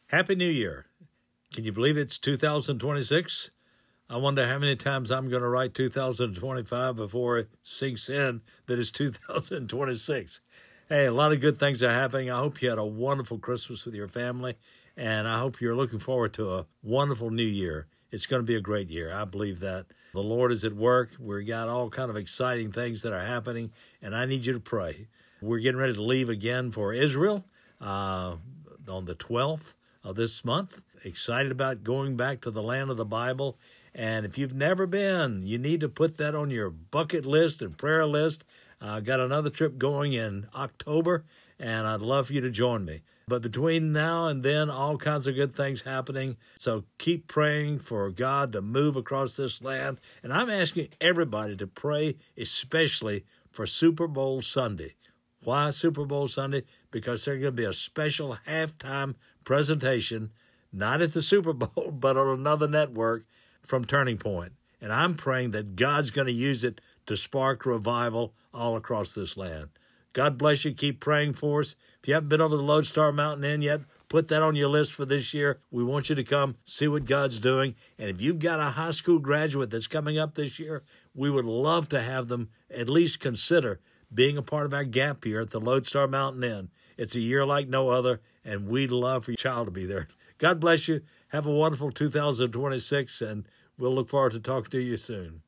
Happy New Year. Can you believe it's 2026? I wonder how many times I'm going to write 2025 before it sinks in that it's 2026. Hey, a lot of good things are happening. I hope you had a wonderful Christmas with your family, and I hope you're looking forward to a wonderful new year. It's going to be a great year. I believe that. The Lord is at work. We've got all kind of exciting things that are happening, and I need you to pray. We're getting ready to leave again for Israel on the 12th of this month. Excited about going back to the land of the Bible. And if you've never been, you need to put that on your bucket list and prayer list. Got another trip going in October, and I'd love for you to join me. But between now and then, all kinds of good things happening. So keep praying for God to move across this land. And I'm asking everybody to pray, especially for Super Bowl Sunday. Why Super Bowl Sunday? Because there's going to be a special halftime presentation, not at the Super Bowl, but on another network from Turning Point. And I'm praying that God's going to use it to spark revival all across this land. God bless you. Keep praying for us. If you haven't been over the Lodestar Mountain Inn yet, put that on your list for this year. We want you to come see what God's doing. And if you've got a high school graduate that's coming up this year, we would love to have them at least consider being a part of our gap here at the Lodestar Mountain Inn. It's a year like no other, and we'd love for your child to be there. God bless you. Have a wonderful 2026, and we'll look forward to talking to you soon.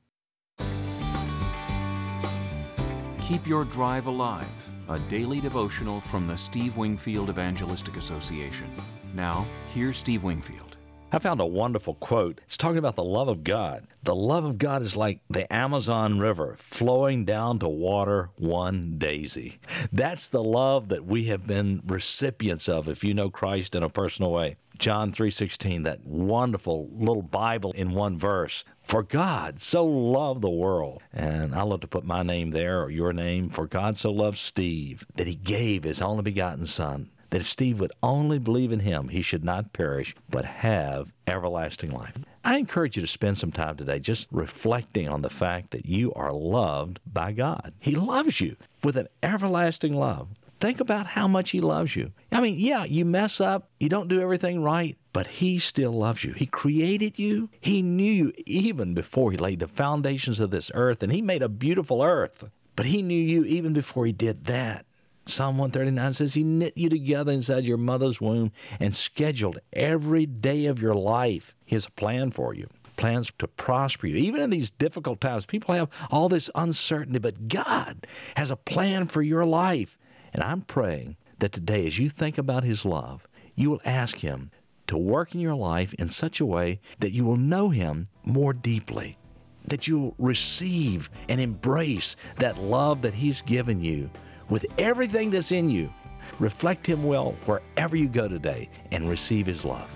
Keep Your Drive Alive, a daily devotional from the Steve Wingfield Evangelistic Association. Now, here's Steve Wingfield. I found a wonderful quote. It's talking about the love of God. The love of God is like the Amazon River flowing down to water one daisy. That's the love that we have been recipients of if you know Christ in a personal way. John 3:16, that wonderful little Bible in one verse. For God so loved the world. And I love to put my name there or your name. For God so loved Steve that he gave his only begotten Son, that if Steve would only believe in him, he should not perish, but have everlasting life. I encourage you to spend some time today just reflecting on the fact that you are loved by God. He loves you with an everlasting love. Think about how much he loves you. I mean, yeah, you mess up, you don't do everything right, but he still loves you. He created you. He knew you even before he laid the foundations of this earth, and he made a beautiful earth. But he knew you even before he did that. Psalm 139 says he knit you together inside your mother's womb and scheduled every day of your life. He has a plan for you, plans to prosper you. Even in these difficult times, people have all this uncertainty, but God has a plan for your life. And I'm praying that today, as you think about his love, you will ask him to work in your life in such a way that you will know him more deeply, that you'll receive and embrace that love that he's given you with everything that's in you. Reflect him well wherever you go today and receive his love.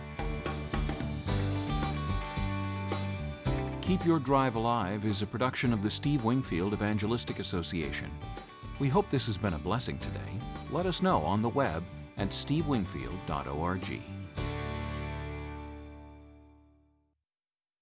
Keep Your Drive Alive is a production of the Steve Wingfield Evangelistic Association. We hope this has been a blessing today. Let us know on the web at stevewingfield.org.